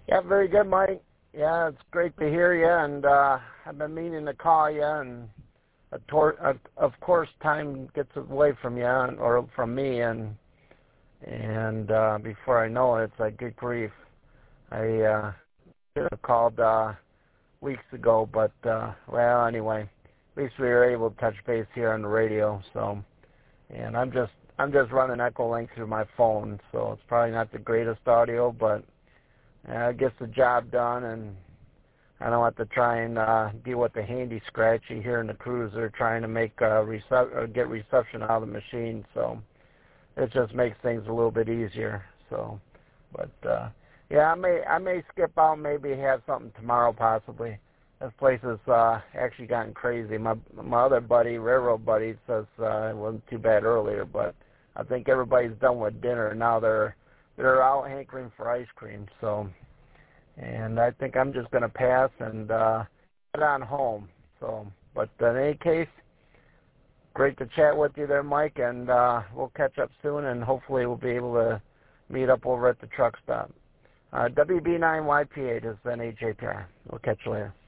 Yeah, very good, Mike. Yeah, it's great to hear you, and I've been meaning to call you, and of course, time gets away from you or from me, and before I know it, it's like good grief. I should have called weeks ago, but well, anyway, at least we were able to touch base here on the radio. So, and I'm just running Echolink through my phone, so it's probably not the greatest audio, but it gets the job done, and I don't have to try and deal with the handy scratchy here in the cruiser trying to make get reception out of the machine. So it just makes things a little bit easier. So, but yeah, I may skip out, maybe have something tomorrow possibly. This place has actually gotten crazy. My other buddy, railroad buddy, says it wasn't too bad earlier, but I think everybody's done with dinner now. They're out hankering for ice cream. So. And I think I'm just going to pass and head on home. So, but in any case, great to chat with you there, Mike, and we'll catch up soon, and hopefully we'll be able to meet up over at the truck stop. WB9YP8 is NHAPR. We'll catch you later.